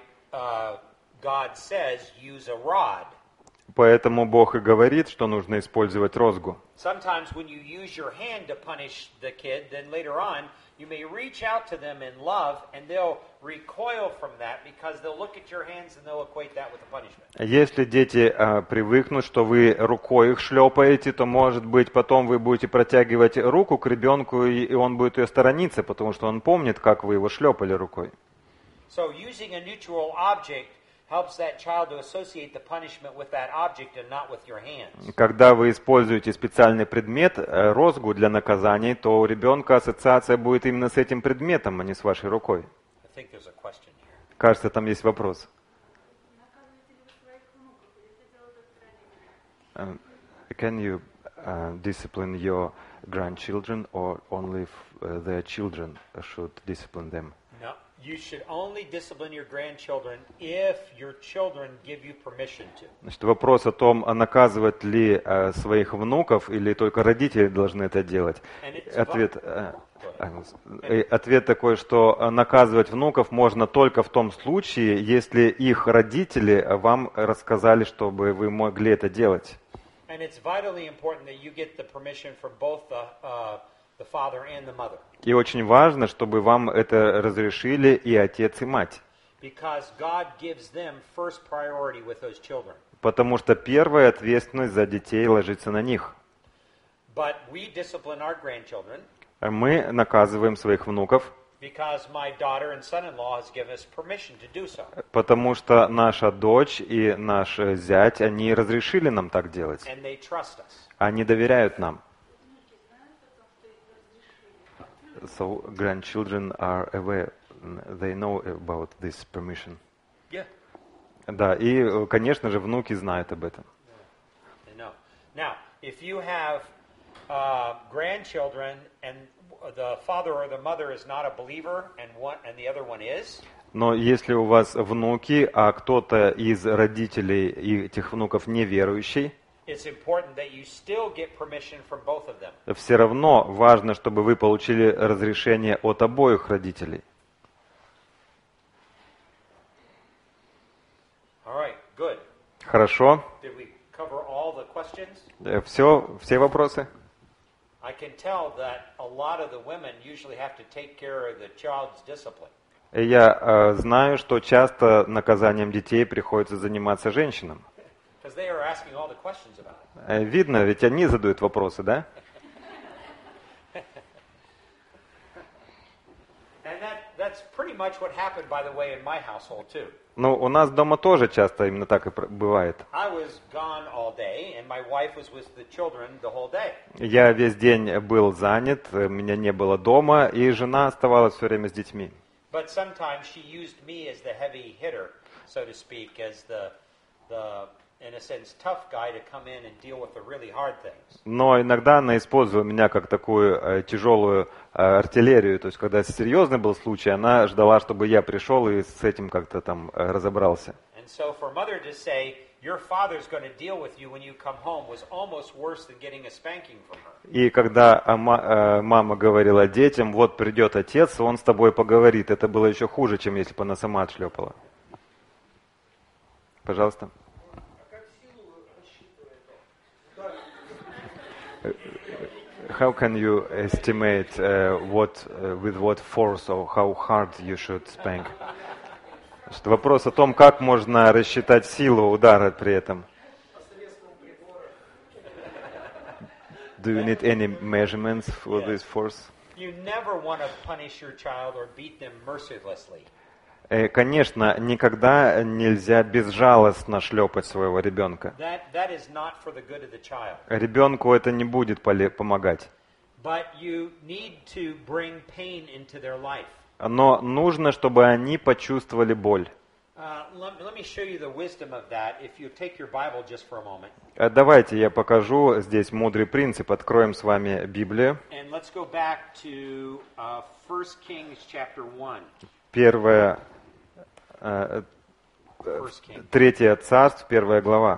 God says use a rod. Поэтому Бог и говорит, что нужно использовать розгу. Sometimes when you use your hand to punish the kid, then later on you may reach out to them in love and they'll recoil from that because they'll look at your hands and they'll equate that with a punishment. Если дети привыкнут, что вы рукой их шлепаете, то, может быть, потом вы будете протягивать руку к ребенку, и он будет ее сторониться, потому что он помнит, как вы его шлепали рукой. So using a neutral object helps that child to associate the punishment with that object and not with your hands. Когда вы используете специальный предмет, розгу для наказаний, то у ребенка ассоциация будет именно с этим предметом, а не с вашей рукой. I think there's a question here. Кажется, там есть вопрос. Can you discipline your grandchildren, or only their children should discipline them? No, you should only discipline your grandchildren if your children give you permission to. Значит, вопрос о том, наказывать ли своих внуков или только родители должны это делать. Ответ такой, что наказывать внуков можно только в том случае, если их родители вам рассказали, чтобы вы могли это делать. And it's vitally important that you get the permission from both the father and the mother. И очень важно, чтобы вам это разрешили и отец, и мать. Because God gives them first priority with those children. Потому что первая ответственность за детей ложится на них. But we discipline our grandchildren. Мы наказываем своих внуков, Because my daughter and son-in-law has given us permission to do so. потому что наша дочь и наш зять, они разрешили нам так делать. And they trust us. Они доверяют нам. So grandchildren are aware, they know about this permission. Yeah. Да, и, конечно же, внуки знают об этом. They know. Now, if you have grandchildren and the father or the mother is not a believer and the other one is, Но если у вас внуки, а кто-то из родителей этих внуков неверующий, it's important that you still get permission from both of them. все равно важно, чтобы вы получили разрешение от обоих родителей. All right, good. Хорошо? Did we cover all the questions? Все вопросы? I can tell that a lot of the women usually have to take care of the child's discipline. Я знаю, что часто наказанием детей приходится заниматься женщинам. Because they are asking all the questions about it. Видно, ведь они задают вопросы, да? And that's pretty much what happened, by the way, in my household too. Ну, у нас дома тоже часто именно так и бывает. I was gone all day, and my wife was with the children the whole day. Я весь день был занят, меня не было дома, и жена оставалась все время с детьми. But sometimes she used me as the heavy hitter, so to speak, as the in a sense, tough guy to come in and deal with the really hard things. Но иногда она использовала меня как такую тяжелую артиллерию. То есть, когда серьезный был случай, она ждала, чтобы я пришел и с этим как-то там разобрался. And so for mother to say, your father's going to deal with you when you come home, was almost worse than getting a spanking from her. И когда мама говорила детям, вот придет отец, он с тобой поговорит, это было еще хуже, чем если бы она сама отшлепала. Пожалуйста. How can you estimate with what force or how hard you should spank? Вопрос о том, как можно рассчитать силу удара при этом. Do you need any measurements for this force? You never want to punish your child or beat them mercilessly. Конечно, никогда нельзя безжалостно шлепать своего ребенка. That is not for the good of the child. Ребенку это не будет помогать. But you need to bring pain into their life. Но нужно, чтобы они почувствовали боль. Let me show you the wisdom of that. If you take your Bible just for a moment. Давайте я покажу здесь мудрый принцип. Откроем с вами Библию. And let's go back to 1 Kings chapter 1. Первое, Третье Царств, 1 глава.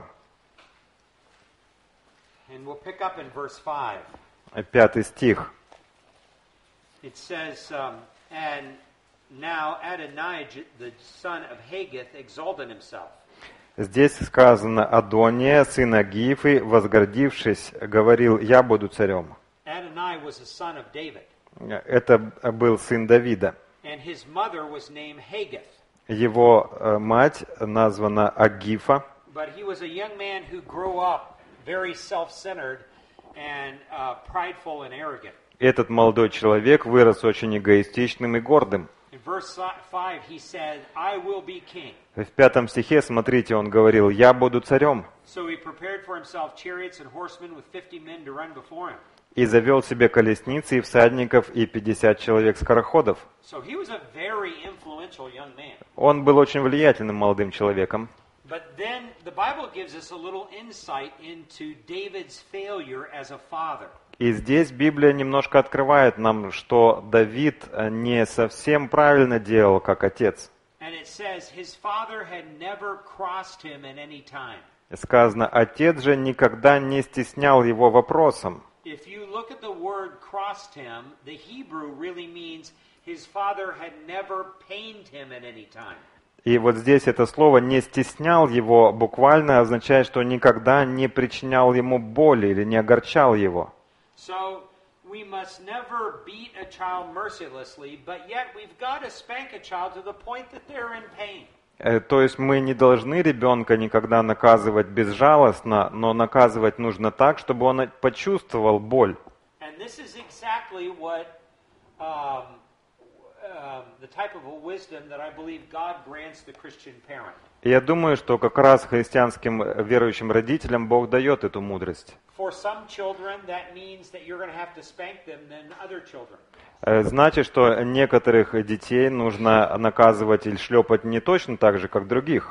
And we'll pick up in verse 5. 5 стих. It says, and now Adonijah, the son of Haggith, exalted himself. Здесь сказано: Адония, сын Агиифы, возгордившись, говорил: «Я буду царем». Adonai was a son of David. Это был сын Давида. And his mother was named Haggith. Его мать названа Агифа. But he was a young man who grew up very self-centered and prideful and arrogant. Этот молодой человек вырос очень эгоистичным и гордым. In verse 5 he said, I will be king. В 5 стихе, смотрите, он говорил: «Я буду царем». So he prepared for himself chariots and horsemen with 50 men to run before him. И завел себе колесницы и всадников и 50 человек-скороходов. So he was a very influential young man. Он был очень влиятельным молодым человеком. But then the Bible gives us a little insight into David's failure as a father. И здесь Библия немножко открывает нам, что Давид не совсем правильно делал как отец. And it says his father had never crossed him at any time. Сказано: отец же никогда не стеснял его вопросом. If you look at the word crossed him, the Hebrew really means his father had never pained him at any time. И вот здесь это слово «не стеснял его» буквально означает, что никогда не причинял ему боли или не огорчал его. So we must never beat a child mercilessly, but yet we've got to spank a child to the point that they're in pain. То есть мы не должны ребенка никогда наказывать безжалостно, но наказывать нужно так, чтобы он почувствовал боль. And this is exactly what the type of a wisdom that I believe God grants the Christian parent. И я думаю, что как раз христианским верующим родителям Бог дает эту мудрость. For some children, that means that you're going to have to spank them than other children. Значит, что некоторых детей нужно наказывать или шлепать не точно так же, как других.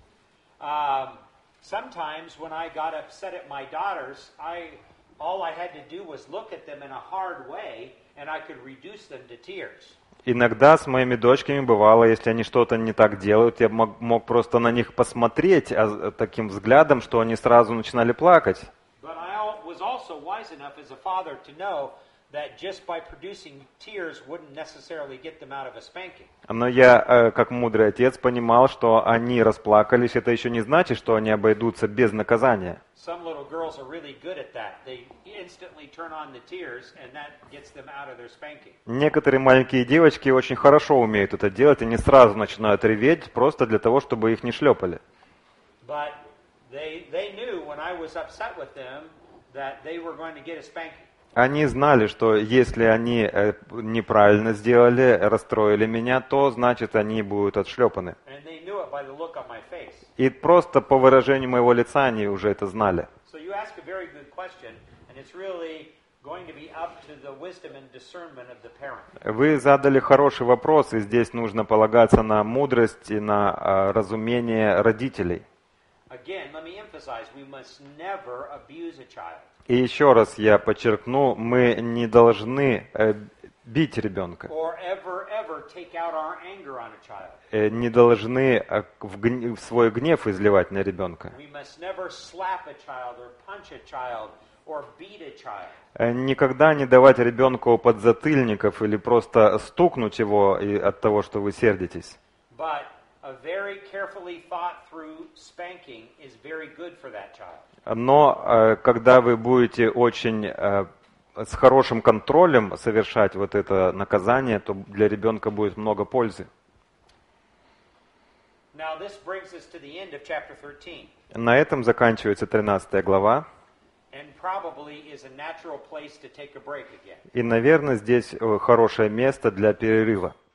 Sometimes when I got upset at my daughters, all I had to do was look at them in a hard way, and I could reduce them to tears. Иногда с моими дочками бывало, если они что-то не так делают, я мог просто на них посмотреть таким взглядом, что они сразу начинали плакать. But I was also wise enough as a father to know that just by producing tears wouldn't necessarily get them out of a spanking. Но я, как мудрый отец, понимал, что они расплакались, это еще не значит, что они обойдутся без наказания. Some little girls are really good at that. They instantly turn on the tears, and that gets them out of their spanking. Некоторые маленькие девочки очень хорошо умеют это делать, они сразу начинают реветь, просто для того, чтобы их не шлепали. But they knew when I was upset with them that they were going to get a spanking. Они знали, что если они неправильно сделали, расстроили меня, то значит они будут отшлепаны. And they knew it by the look on my face. И просто по выражению моего лица они уже это знали. So you ask a very good question, and it's really going to be up to the wisdom and discernment of the parent. Вы задали хороший вопрос, и здесь нужно полагаться на мудрость и на разумение родителей. Again, let me emphasize, we must never abuse a child. И еще раз я подчеркну, мы не должны бить ребенка, Or ever take out our anger on a child. не должны свой гнев изливать на ребенка. We must never slap a child or punch a child or beat a child. Никогда не давать ребенку подзатыльников или просто стукнуть его от того, что вы сердитесь. But a very carefully thought through spanking is very good for that child. Но когда вы будете очень с хорошим контролем совершать вот это наказание, то для ребенка будет много пользы. Now this brings us to the end of chapter 13. На этом заканчивается 13 глава. And probably is a natural place to take a break again. И, наверное, здесь хорошее место для перерыва.